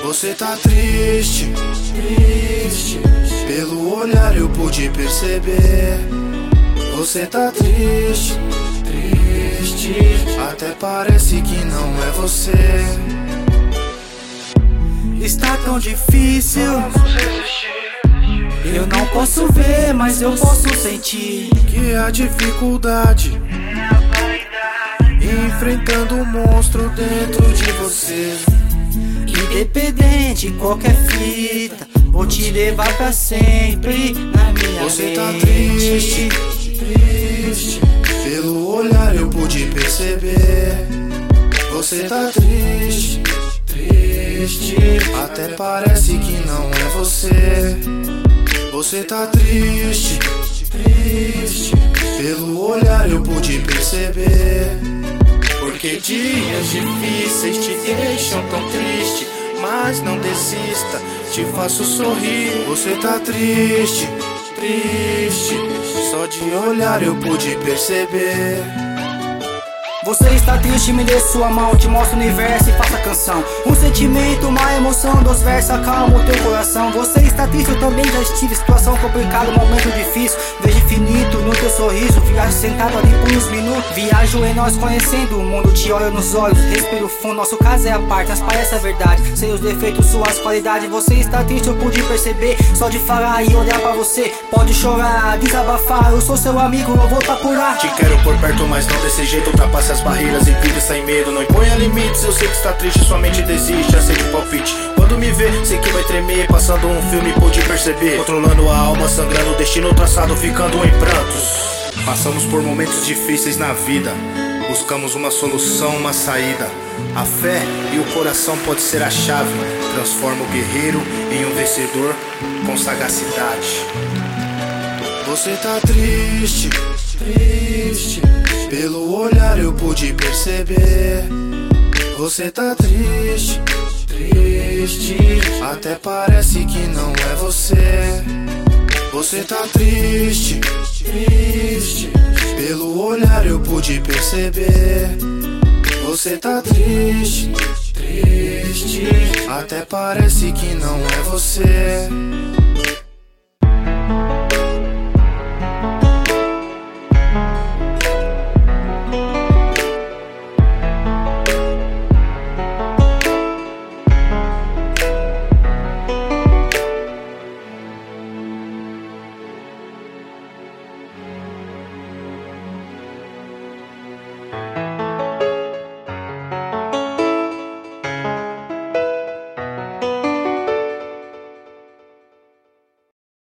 Você tá triste, triste. Pelo olhar eu pude perceber. Você tá triste, triste. Até parece que não é você. Está tão difícil. Eu não posso ver, mas eu posso sentir que a dificuldade enfrentando um monstro dentro de você. Independente de qualquer fita, vou te levar pra sempre na minha Você mente. tá triste, triste. Pelo olhar eu pude perceber. Você tá triste, triste. Até parece que não é você. Você tá triste, triste. Pelo olhar eu pude perceber. Porque dias difíceis te deixam tão triste, mas não desista, te faço sorrir. Você tá triste, triste. Só de olhar eu pude perceber. Você está triste, me dê sua mão, te mostro o universo e faça canção. Um sentimento, uma emoção, dos versos acalma o teu coração. Você está triste, eu também já estive, situação complicada, momento difícil. Vejo infinito no teu sorriso, viajo sentado ali por uns minutos. Viajo em nós conhecendo o mundo, te olho nos olhos, respiro fundo. Nosso caso é a parte, mas parece a verdade. Sei os defeitos, suas qualidades. Você está triste, eu pude perceber. Só de falar e olhar pra você, pode chorar, desabafar. Eu sou seu amigo, eu vou tá por lá. Te quero por perto, mas não desse jeito. Ultrapasse as barreiras e vive sem medo. Não imponha limites, eu sei que está triste, sua mente desiste. Aceite o palpite, quando me vê, sei que vai tremer. Passando um filme, pude perceber. Controlando a alma, sangrando o destino traçado, ficando em prantos. Passamos por momentos difíceis na vida, buscamos uma solução, uma saída. A fé e o coração pode ser a chave. Transforma o guerreiro em um vencedor com sagacidade. Você tá triste, triste. Pelo olhar eu pude perceber. Você tá triste, triste. Até parece que não é você. Você tá triste, triste. Pelo olhar eu pude perceber. Você tá triste, triste. Até parece que não é você.